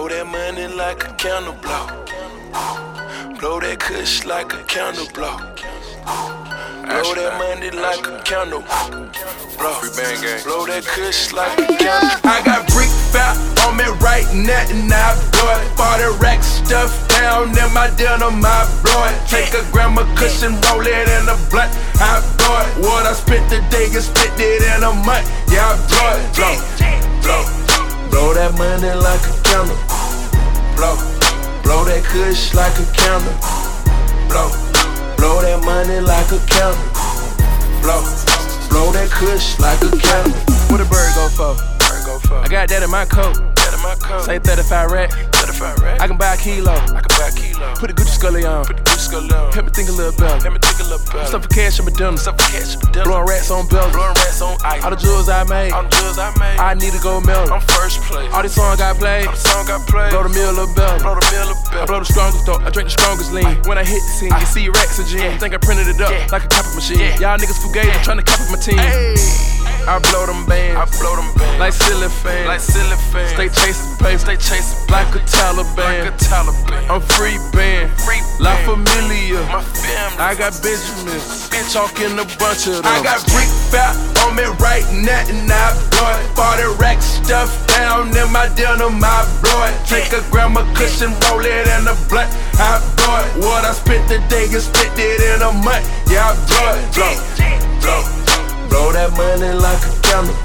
Blow that money like a candle blow. Blow that kush like a candle blow. Blow that money like a candle blow. Blow that kush like a candle. I got brick fat on me right now and I blow it. 40 rack stuff down in my denim, I blow it. Take a gram of kush and roll it in a blunt, I blow it. What I spent today and spent it in a month, yeah, I blow it. Blow that money like a candle. Blow that kush like a candle. Blow that money like a candle. Blow that kush like a candle. What a bird go for? I got that in my coat. Say 35 rack. I can buy a kilo. Put a Gucci Scully on. Help me think a little better. Stuff for cash in my dinner. Blowing rats on bells. All the jewels I made. I need to go melt. I'm first place. All these songs I played. Blow the mill a little better. I blow the strongest though. I drink the strongest lean. When I hit the scene, you see racks of gin. Think I printed it up like a copy machine. Y'all niggas fugazi trying to copy my team. I blow them bands. Like silly fans. Stay chasing paper. Like a Taliban. I'm free band. La Familia. I got Benjamin. Talking a bunch of them. I got brick fat on me right now and I blow it. 40 rack stuff down in my denim, I blow it. Take a gram of kush and roll it in a blunt, I blow it. What I spent today and spent it in a month, yeah, I blow it. Blow that money like a candle.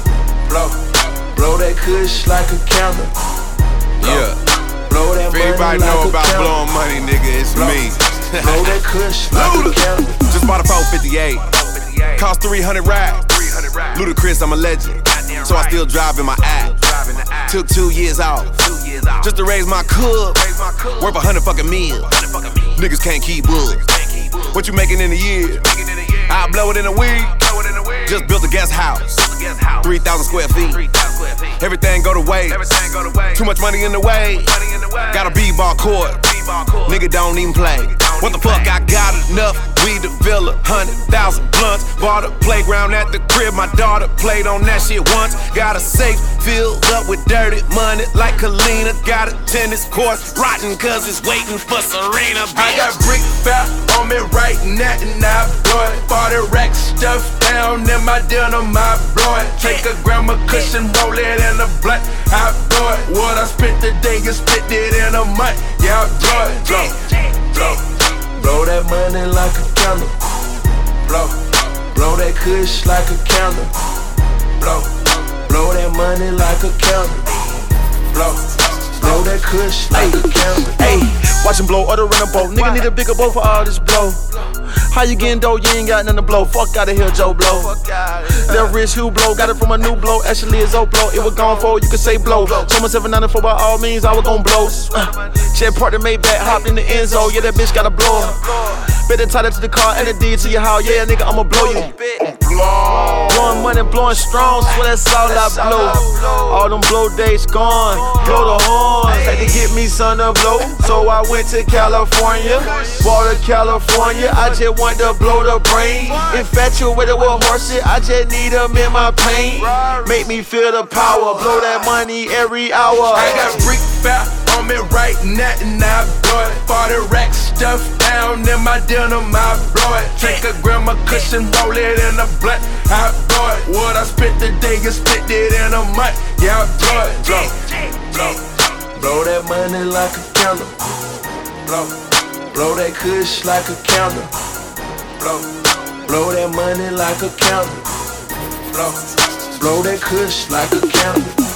Blow that kush like a candle. Yeah. Blow that If money anybody like know a about candle. blowing money, nigga, it's me. Blow that kush like a candle. Just bought a 458. Cost 300 racks. Ludacris, I'm a legend. So I still drive in my act. Took 2 years off. Just to raise my cub. Worth 100 fucking meals. Niggas can't keep wood. What you making in a year? I'll blow it in a week. Just built a guest house. 3,000 square feet. Everything go to waste. Too much money in the way. Got a b-ball court. Nigga don't even play. What the fuck? I got enough weed to fill 100,000 blunts. Bought a playground at the crib. My daughter played on that shit once. Got a safe filled up with dirty money like Kalina. Got a tennis court rotten cause it's waiting for Serena. I got brick fat on me right now and I blow it. 40 rack stuff down in my denim, I blow it. Take a gram of kush and roll it in a blunt, I blow it. What I spent today and spent it in a month, yeah, I blow it. Blow that money like a candle. Blow that kush like a candle. Blow that money like a candle. Blow that kush like a candle. Ayy, watch him blow, order in a boat. Nigga need a bigger boat for all this blow. How you getting dough? You ain't got nothing to blow. Fuck out of here, Joe Blow. That rich who blow, got it from a new blow. Actually, it's old blow. It was gone for, you could say blow. Told myself 794 by all means, I was gon' blow. Jet part that made back, hopped in the end zone. Yeah, that bitch gotta blow. Better tie that to the car and the deed to your house. Yeah, nigga, I'ma blow you. Blowing money, blowing strong, so that's all I blow. All them blow days gone, blow the horns. Had to get me some to blow, so I went to California. Bought a California, I just want to blow the brain. Infatuated with horses, I just need them in my pain. Make me feel the power, blow that money every hour. I got brick fat on me right now and I blow it. 40 rack stuff down in my denim, I blow it. Take a gram of kush and roll it in a blunt, I blow it. What I spent today and spent it in a month, yeah, I blow it. Blow that money like a candle. Blow that kush like a candle. Blow that money like a candle. Blow that kush like a candle.